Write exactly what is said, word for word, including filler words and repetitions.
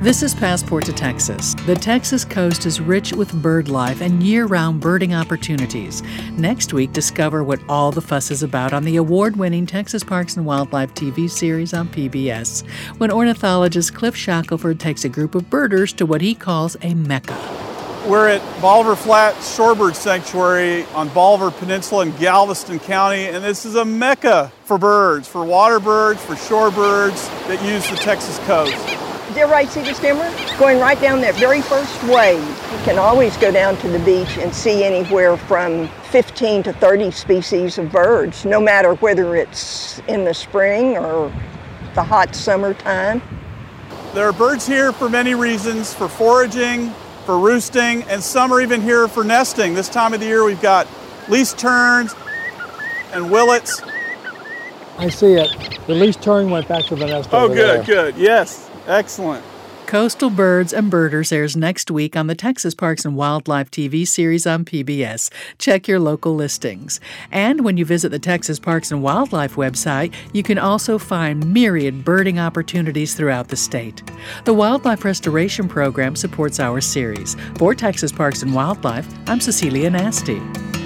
This is Passport to Texas. The Texas coast is rich with bird life and year-round birding opportunities. Next week, discover what all the fuss is about on the award-winning Texas Parks and Wildlife T V series on P B S, when ornithologist Cliff Shackelford takes a group of birders to what he calls a mecca. We're at Bolivar Flat Shorebird Sanctuary on Bolivar Peninsula in Galveston County, and this is a mecca for birds, for water birds, for shorebirds that use the Texas coast. Dear right, see the stemmer? Going right down that very first wave. You can always go down to the beach and see anywhere from fifteen to thirty species of birds, no matter whether it's in the spring or the hot summertime. There are birds here for many reasons, for foraging, for roosting, and some are even here for nesting. This time of the year we've got least terns and willets. I see it. The least tern went back to the nest. Oh, over good, there. good. Yes, excellent. Coastal Birds and Birders airs next week on the Texas Parks and Wildlife T V series on P B S. Check your local listings. And when you visit the Texas Parks and Wildlife website, you can also find myriad birding opportunities throughout the state. The Wildlife Restoration Program supports our series. For Texas Parks and Wildlife, I'm Cecilia Nasty.